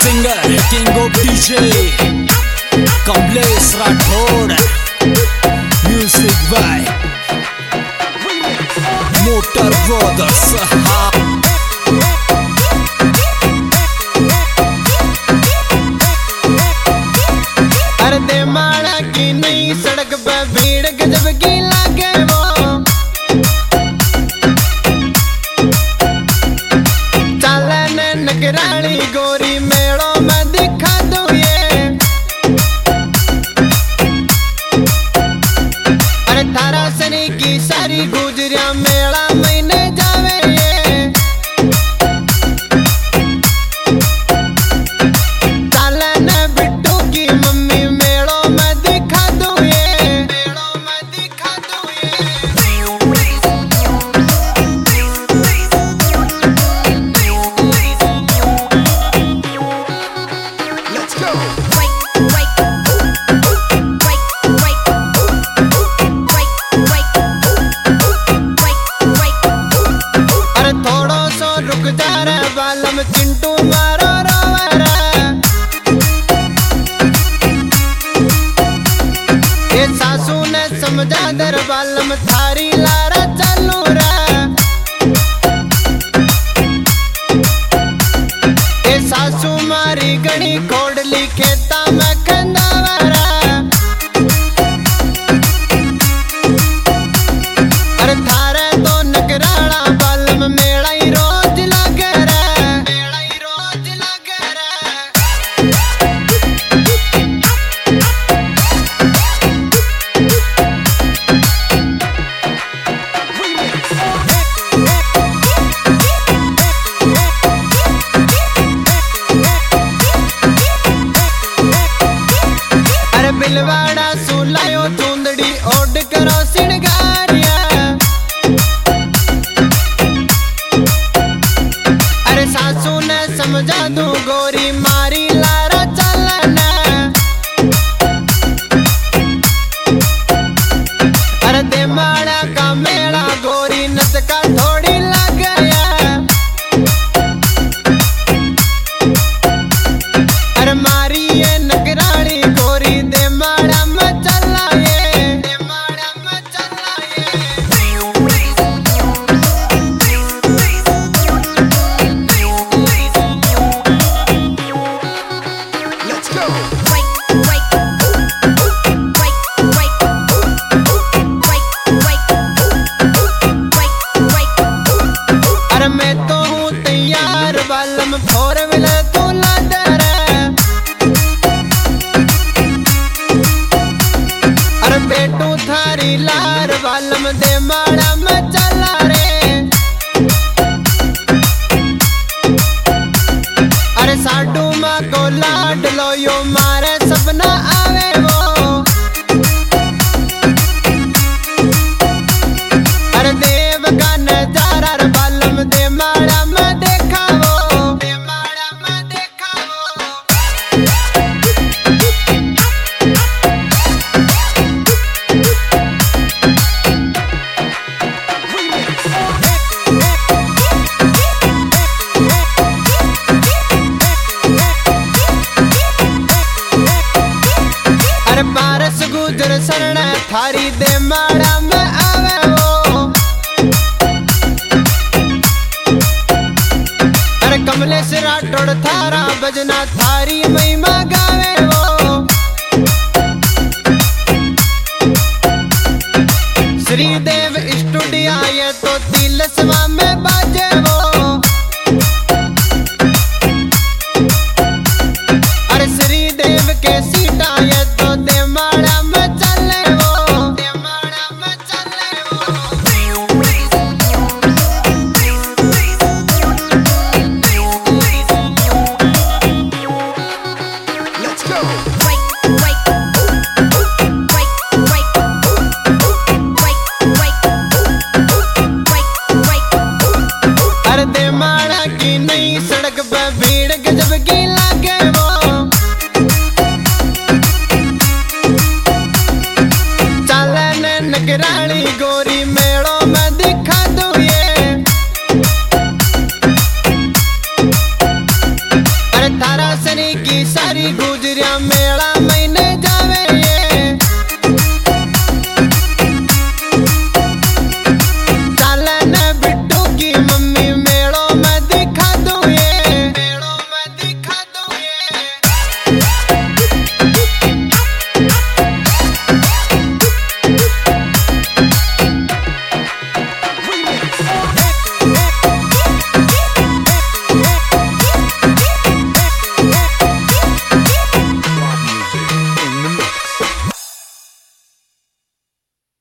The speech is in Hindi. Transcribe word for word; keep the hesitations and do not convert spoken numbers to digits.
Singer king of DJ Kamlesh Rathore, music by motor brothers. अरे दे माड़ा की नई सड़क पे भीड़ गजब की लागे वो, चालन नगरानी गोरी मेड़ों में दिखा दूं ये। अरे थारा सनी की सारी गुजरिया मेला महीने जावे ये, चालन बिट्टू की मम्मी मेड़ों में दिखा दूं ये, मेड़ों में दिखा दूं ये। Let's go. अरे थोड़ो सो रुक जा रे बालम चिंटू मारो रोवे रे, ये सासू ने समझा दर बालम थारी लारा चालू रे, ये सासू मारी गणी खोडली खेता में खंदावा रे। अरे थारे तो नगराड़ा बालम मेला ही रोज लागे रे, मेला ही रोज लागे रे। अरे बिलवाड़ा सुलायो चूंदड़ी ओड करो सिणगारिया, अरे सासू ने समझा दूं गोरी मारी लारा चलना। अरे दे माड़ा का मेला गोरी नस का थोड़ी लग गया, अरे मारी ये नगरानी गोरी दे माड़ा में चला ये, दे माड़ा में चला ये। Let's go. अरे मैं तो हूँ तैयार बालम फोर व्हीलर तू लाद रे, अरे बेटू थारी लार बालम दे माड़ा में चला रे। अरे साडू माँ को लाड लो यो मारे सपना आवे वो, अरे देव का नजारा रे बालम दे माड़ा में देखा वो, दे माड़ा में देखा वो। अरे पारस गुजर शरण थारी दे माड़ा में आवे वो, अरे कमलेश राठौड़ थारा बजना थारी महिमा गावे वो, श्रीदेव स्टूडियो ये तो तिलस्मा में बाजे वो, अरे श्रीदेव के सीटा ये तो दे माड़ा में चले वो, दे माड़ा में चले वो। Let's go. अरे दे माड़ा की नई सड़क पे